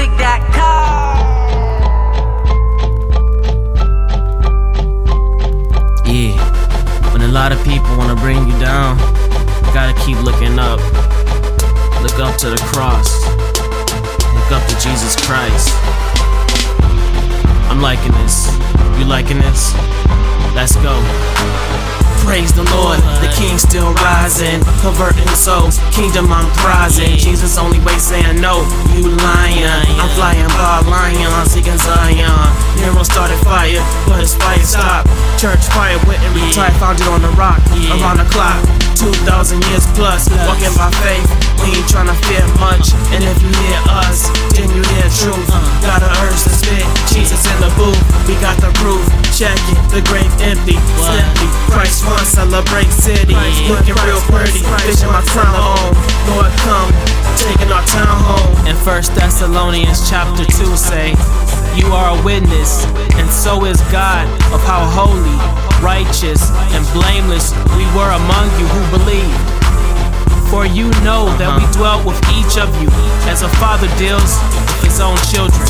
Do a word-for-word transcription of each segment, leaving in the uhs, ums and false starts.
music dot com. Yeah, when a lot of people wanna bring you down, you gotta keep looking up. Look up to the cross. Look up to Jesus Christ. I'm liking this. You liking this? Let's go. Praise the Lord, the King still rising, converting souls, kingdom I'm prizing. Jesus only way saying no, you lying. I'm flying by lion, seeking Zion. Nero started fire, but his fire stopped. Church fire went and retired, founded on the rock, around the clock. Two thousand years plus, walking by faith. We ain't tryna fear much, and if you hear us, then you hear truth. Got a urge to spit, Jesus in the booth. We got the proof, check it, the grave empty, simply. Christ won, celebrate city, looking real pretty. Vision my crown on, Lord come, taking our town home. And First Thessalonians chapter two say, you are a witness, and so is God, of how holy, righteous, and blameless we were among you who believed. For you know that we dwelt with each of you as a father deals with his own children.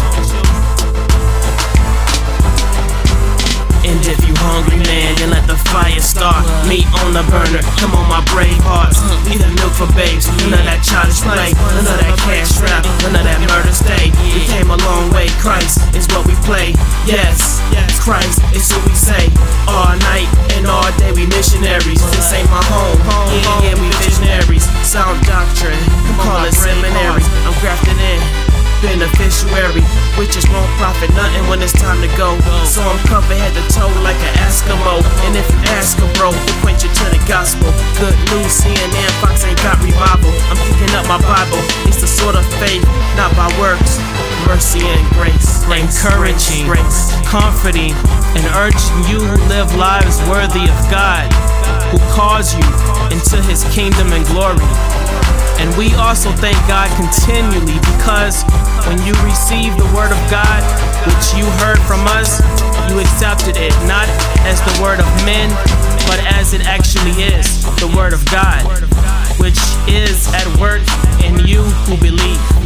And if you hungry, man, then let the fire start. Meat on the burner, come on my brave hearts. Need a milk for babes, none of that childish play, none of that cash trap, none of that murder stay. We came a long way, Christ is what we play. Yes, Christ is who we say. All night and all day we missionaries. This ain't my home, yeah, yeah, we visionaries. Sound doctrine, call it seminary. I'm grafted in, beneficiary. Witches won't profit nothing when it's time to go. So I'm covered head to toe like an Eskimo. And if you ask a bro, we'll point you to the gospel. Good news, C N N, Fox ain't got revival. I'm picking up my Bible, it's the sort of faith, not by works. Mercy and grace, encouraging, grace, comforting, and urging you who live lives worthy of God, who calls you into his kingdom and glory. And we also thank God continually because when you received the word of God, which you heard from us, you accepted it not as the word of men, but as it actually is, the word of God, which is at work in you who believe.